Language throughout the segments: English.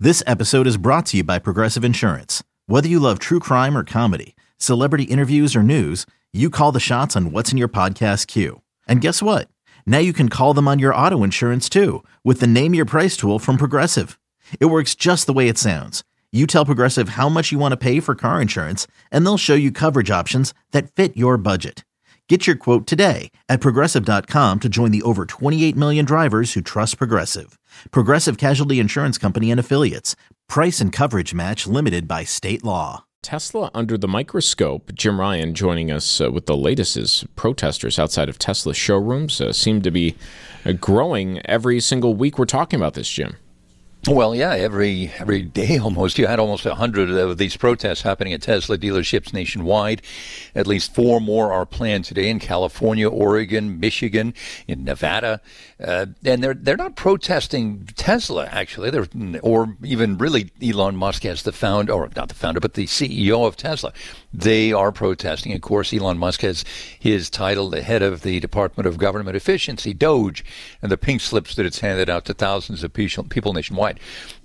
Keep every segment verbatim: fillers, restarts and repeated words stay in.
This episode is brought to you by Progressive Insurance. Whether you love true crime or comedy, celebrity interviews or news, you call the shots on what's in your podcast queue. And guess what? Now you can call them on your auto insurance too with the Name Your Price tool from Progressive. It works just the way it sounds. You tell Progressive how much you want to pay for car insurance, and they'll show you coverage options that fit your budget. Get your quote today at Progressive dot com to join the over twenty-eight million drivers who trust Progressive. Progressive Casualty Insurance Company and Affiliates. Price and coverage match limited by state law. Tesla under the microscope. Jim Ryan joining us uh, with the latest is protesters outside of Tesla showrooms uh, seem to be uh, growing every single week we're talking about this, Jim. Well, yeah, every every day almost. You had almost one hundred of these protests happening at Tesla dealerships nationwide. At least four more are planned today in California, Oregon, Michigan, in Nevada. Uh, and they're they're not protesting Tesla, actually, they're, or even really Elon Musk as the founder, or not the founder, but the C E O of Tesla. They are protesting. Of course, Elon Musk has his title, the head of the Department of Government Efficiency, DOGE, and the pink slips that it's handed out to thousands of people nationwide.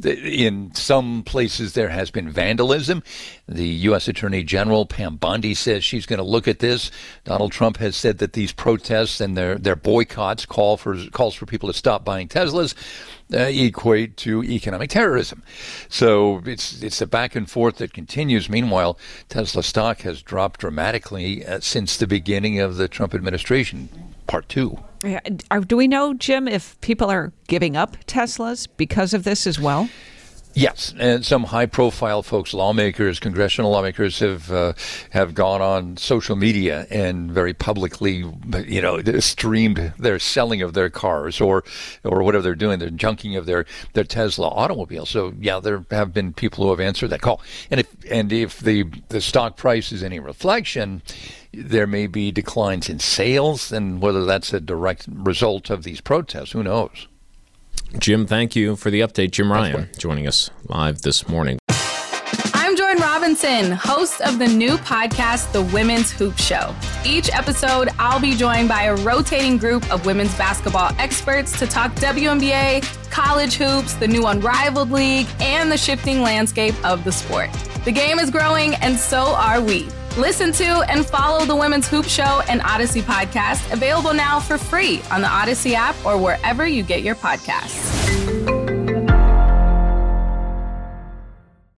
In some places, there has been vandalism. The U S Attorney General, Pam Bondi, says she's going to look at this. Donald Trump has said that these protests and their, their boycotts, call for calls for people to stop buying Teslas, uh, equate to economic terrorism. So it's it's a back and forth that continues. Meanwhile, Tesla stock has dropped dramatically uh, since the beginning of the Trump administration, part two. Yeah. Do we know, Jim, if people are giving up Teslas because of this as well? Yes, and some high-profile folks, lawmakers, congressional lawmakers, have uh, have gone on social media and very publicly, you know, streamed their selling of their cars or or whatever they're doing, their junking of their, their Tesla automobile. So yeah, there have been people who have answered that call. And if and if the the stock price is any reflection, there may be declines in sales, and whether that's a direct result of these protests, who knows? Jim, thank you for the update. Jim Ryan joining us live this morning. I'm Jordan Robinson, host of the new podcast, The Women's Hoop Show. Each episode, I'll be joined by a rotating group of women's basketball experts to talk W N B A, college hoops, the new Unrivaled League, and the shifting landscape of the sport. The game is growing, and so are we. Listen to and follow the Women's Hoop Show and Odyssey podcast, available now for free on the Odyssey app or wherever you get your podcasts.